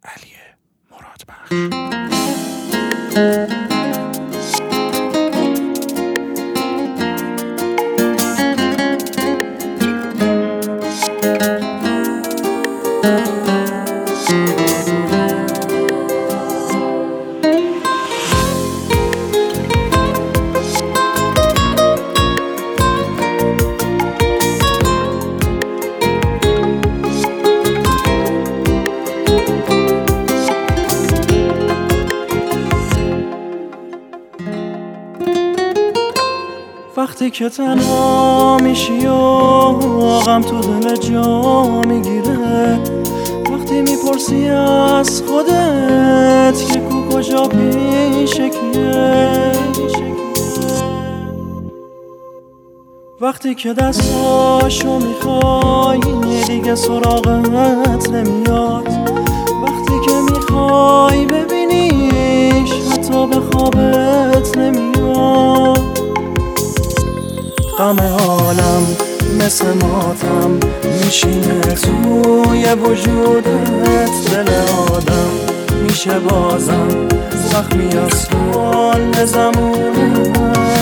علی مرادبخش. وقتی که تنها میشی و غم تو دل جا میگیره، وقتی میپرسی از خودت که کجا پیشه کیه، وقتی که دستاشو میخوای دیگه سراغت نمیاد، وقتی که میخوای ببینیش حتی به خوابت نمیاد. غم عالم مثل ماتم میشینه توی وجودت، دل آدم میشه بازم زخمی از کل زمونه.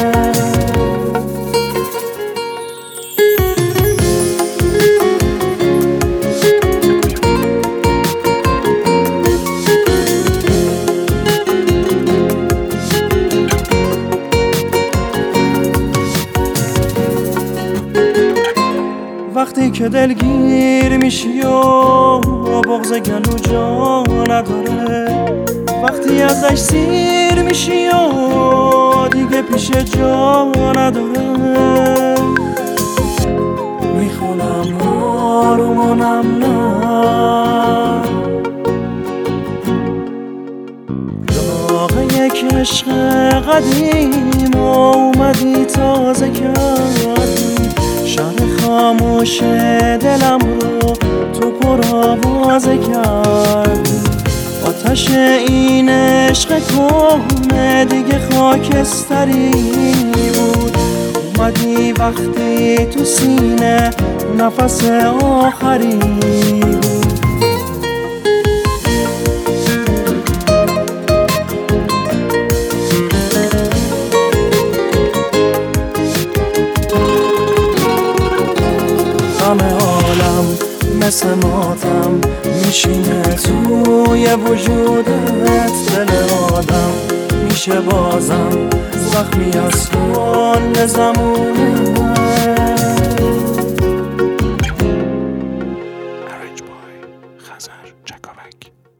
وقتی که دلگیر میشی و بغض گلو جا نداره، وقتی ازش سیر میشی و دیگه پیش جا نداره، میخونم آرومونم نه داغ یک عشق قدیم اومدی تازه کردی، شهر خاموش دلم رو تو پرآوازه کردی. آتش این عشق کهنه دیگه خاکستری بود، اومدی وقتی تو سینه نفس آخری بود. غم عالم مثل ماتم میشینه توی وجودت، دل آدم میشه بازم زخمی از کل زمونه. Arranged by Khazar Jakovek.